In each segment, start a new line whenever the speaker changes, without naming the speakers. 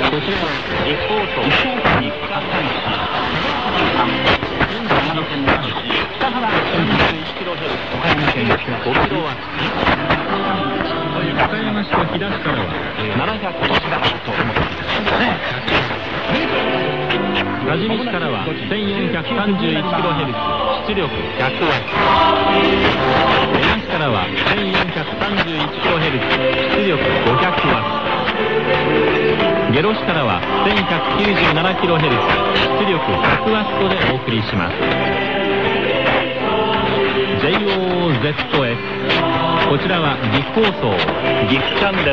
日放送に北海市北原41キロヘルツ岡山県5キロワット
岡山市と飛騨市からは
700キロヘルツと思っていますね。
多治見市からは 1431kHz 出力100ワット。恵那市からは 1431kHz 出力500ワット。下呂市からは 1197kHz 出力100ワットでお送りします。JOZF こちらは岐阜放送岐阜ちゃんです。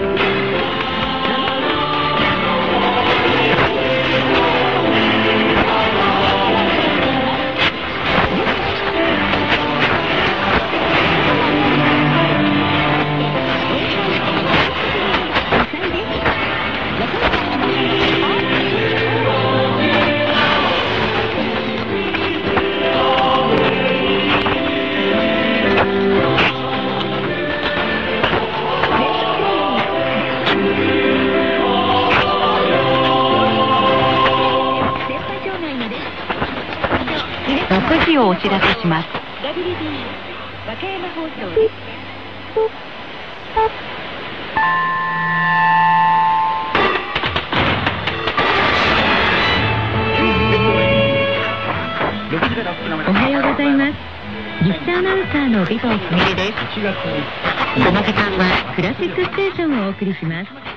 6時をお知らせします。
WBS 和歌山放送です。
おはようございます。岐阜アナウンサーの尾藤すみれです。この時間はクラシックステーションをお送りします。